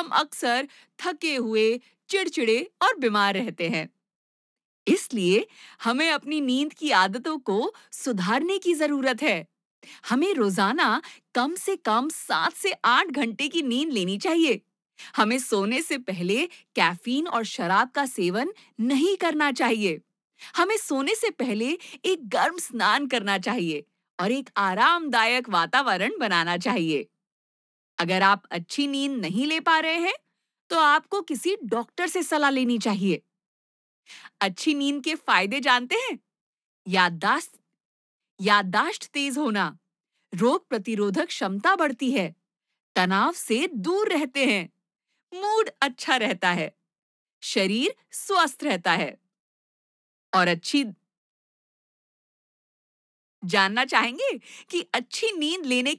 हम अक्सर थके हुए, चिड़चिड़े और बीमार रहते हैं। इसलिए हमें अपनी नींद की आदतों को सुधारने की जरूरत है। हमें रोजाना कम से कम 7 से 8 घंटे की नींद लेनी चाहिए। हमें सोने से पहले कैफीन और शराब का सेवन नहीं करना चाहिए। हमें सोने से पहले एक गर्म स्नान करना चाहिए और एक आरामदायक वातावरण बनाना चाहिए। अगर आप अच्छी नींद नहीं ले पा रहे हैं, तो आपको किसी डॉक्टर से सलाह लेनी चाहिए। अच्छी नींद के फायदे जानते हैं? याददाश्त याददाश्त तेज होना, रोग प्रतिरोधक क्षमता बढ़ती है, तनाव से दूर रहते हैं, मूड अच्छा रहता है, शरीर स्वस्थ रहता है और अच्छी जानना चाहेंगे कि अच्छी नींद लेने